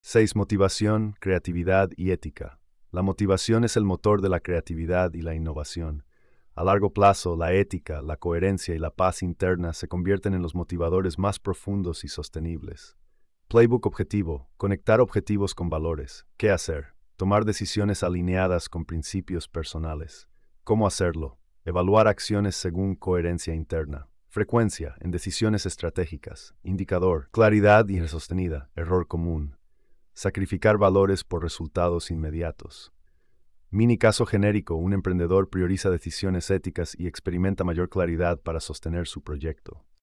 6. Motivación, creatividad y ética. La motivación es el motor de la creatividad y la innovación. A largo plazo, la ética, la coherencia y la paz interna se convierten en los motivadores más profundos y sostenibles. Playbook objetivo. Conectar objetivos con valores. ¿Qué hacer? Tomar decisiones alineadas con principios personales. ¿Cómo hacerlo? Evaluar acciones según coherencia interna. Frecuencia en decisiones estratégicas. Indicador. Claridad y sostenida. Error común. Sacrificar valores por resultados inmediatos. Mini caso genérico. Un emprendedor prioriza decisiones éticas y experimenta mayor claridad para sostener su proyecto.